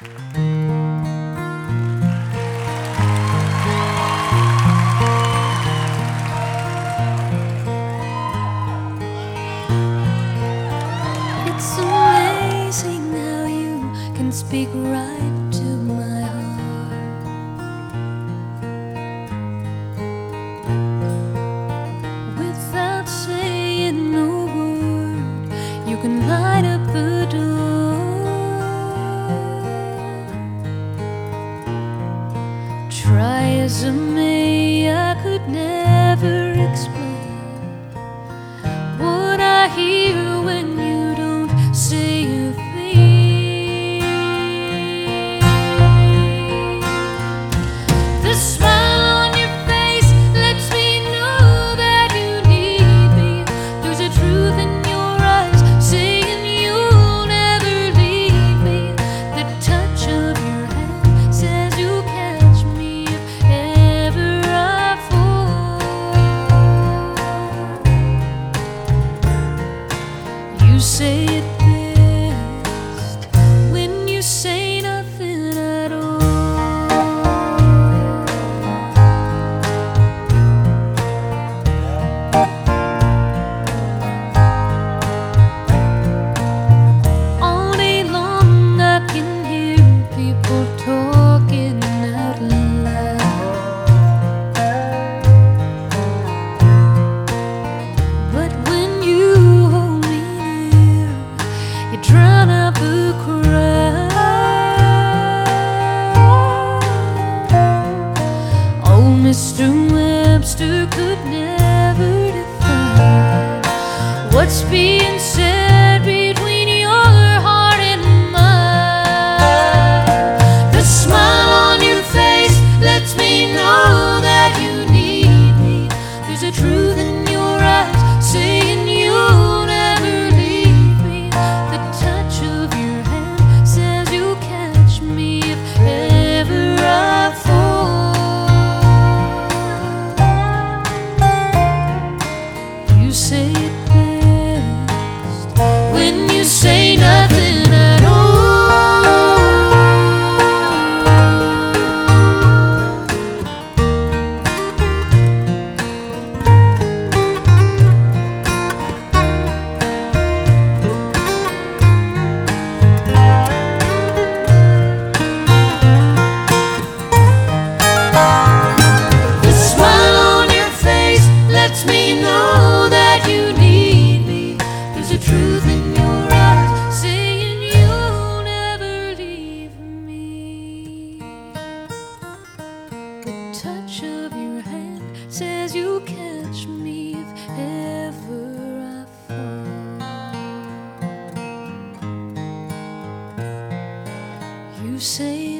It's amazing how you can speak right to my heart. Without saying a word, you can light up the door. Try as I may, I could never explain what I hear when you don't say a thing. The smile on your face lets me know that you need me. There's a truth in your eyes saying you'll never leave me. The touch of your hand says you'll catch me if ever I fall. You say it best when you say nothing at all. All day long I can hear people talking out loud, but when you hold me near, you drown out the crowd. Oh, Mr. Webster could never define what's being said between your heart and mine. The smile on your face lets me know that you need me. There's a truth in your eyes saying you'll never leave me. The touch of your hand says you'll catch me if ever I fall. You say it best when you say nothing at all. The smile on your face lets me know that you need me. There's a truth in your eyes saying you'll never leave me. The touch of your hand says you'll catch me if ever I fall. You say